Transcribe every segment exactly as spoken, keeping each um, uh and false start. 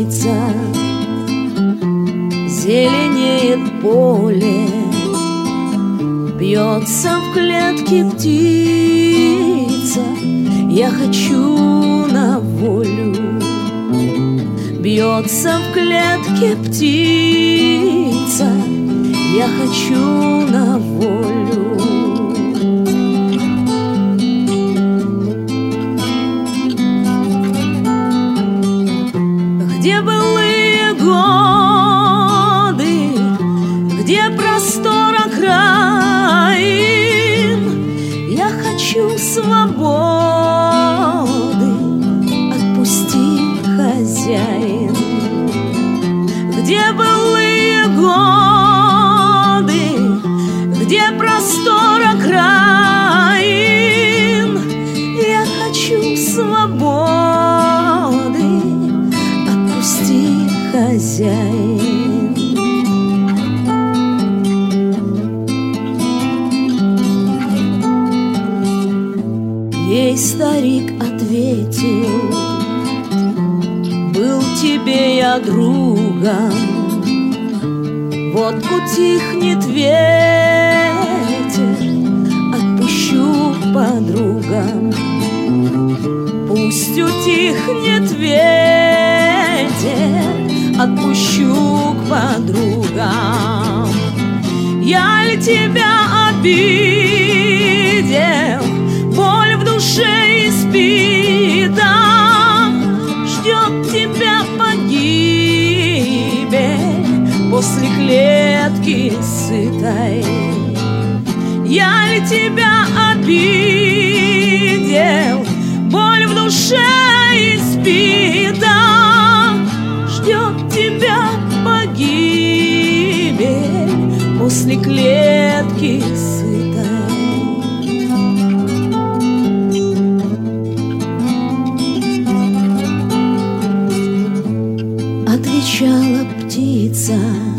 птица, зеленеет поле, бьется в клетке птица. Я хочу на волю. Бьется в клетке птица, я хочу на волю. Где былые годы, где простор окраин, я хочу свободы, отпусти, хозяин. Где былые годы, где простор окраин, я хочу свободы, отпусти, хозяин. Ей старик ответил: был тебе я другом, вот утихнет ветер, отпущу подругам. Пусть утихнет ветер, отпущу к подругам. Я ли тебя обидел, боль в душе испитан, ждет тебя погибель после клетки сытой. Я ли тебя обидел, боль в душе испитан, ждет тебя погибель после клетки сытой. Отвечала птица: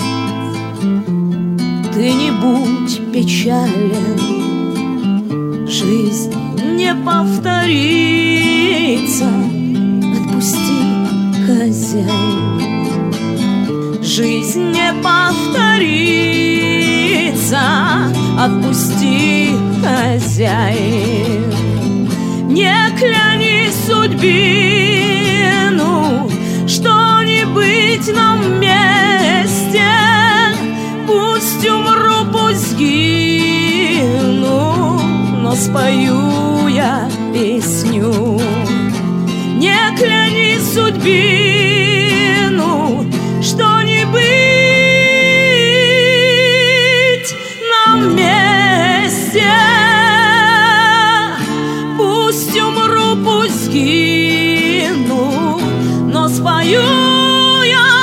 ты не будь печален, жизнь не повторится, отпусти, хозяин. Жизнь не повторится, отпусти, хозяин. Не кляни судьбину, что не быть нам вместе. Пусть умру, пусть сгину, но спою я песню. Не кляни судьбину, что не быть нам вместе. Пусть умру, пусть сгину, но спою я